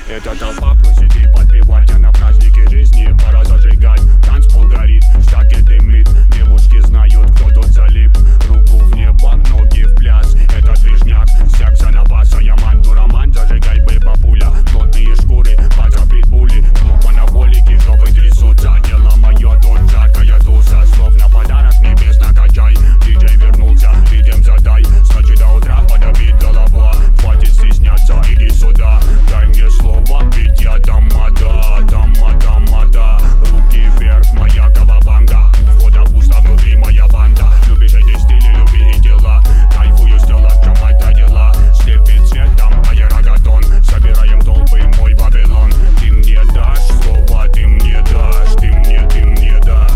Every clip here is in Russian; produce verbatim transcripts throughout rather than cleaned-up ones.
Эта толпа просит и подпевать, а на празднике жизни пора зажигать. Танцпол горит, штаки дымит, девушки знают, кто тут залип. Руку в небо, ноги в пляс, это движняк, секса на баса. Я манду роман, зажигай бэйба-пуля. Плотные шкуры, паца питбули, клуб анаболики, жопы трясутся. Дело мое, тут жаркая туса, словно подарок небес накачай. Диджей вернулся, ритм задай, с ночи до утра подобит голова. Хватит стесняться, иди сюда, дай мне слово, ведь я тамада, тамада, тамада. Руки вверх, моя кавабанга, у входа пусто, внутри моя банда. Любишь эти стили, люби и дела, кайфую с тела, в чем это дела. Слепит цветом аэрогатон, собираем толпы, мой Вавилон. Ты мне дашь слово, ты мне дашь, ты мне, ты мне дашь.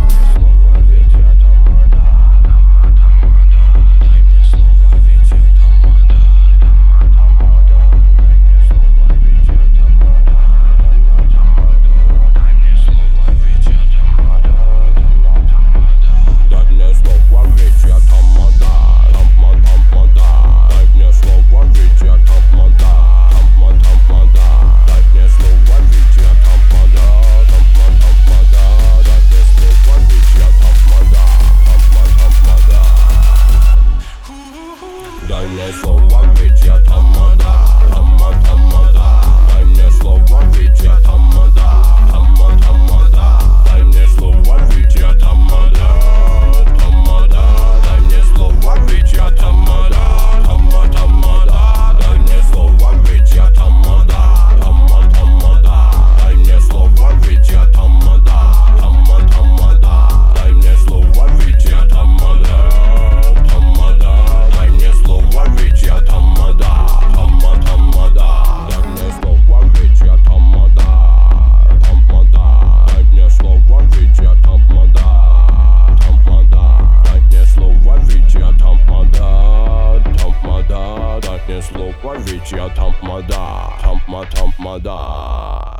Дай мне слово, ведь я тамада, тамада, тамада. Дай мне слово, ведь я тамада, тамада, тамада. Дай мне слово, ведь я тамада, тамада. Дай мне слово, ведь я тамада, тамада, тамада. Дай мне слово, ведь я тамада, тамада, тамада. Дай мне слово, ведь я тамада, тамада, тамада. Дай мне слово, ведь я тамада, тамада. Дай мне слово, ведь я тамада, тамада, тамада. Дай мне слово, ведь я тамада, тамада. Дай мне слово, ведь я тамада, тамада. Дай мне слово, ведь я тамада, тамада. Дай мне слово, ведь я тамада, тамада, тамада.